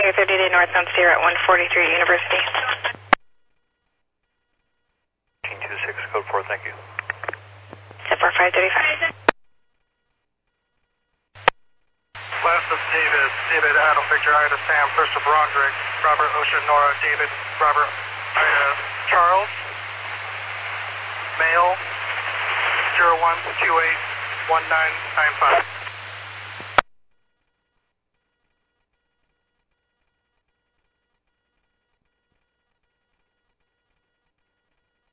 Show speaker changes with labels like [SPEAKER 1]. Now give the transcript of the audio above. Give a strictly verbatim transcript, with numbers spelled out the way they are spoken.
[SPEAKER 1] thirty day north on Sierra at one forty-three University.
[SPEAKER 2] one two six, code four, thank you.
[SPEAKER 1] Zipper five thirty-five.
[SPEAKER 3] Last of David, David Adam Victor Ida Sam First of Broderick, Robert Ocean Nora David Robert Ida Charles, male zero one two eight one nine nine five.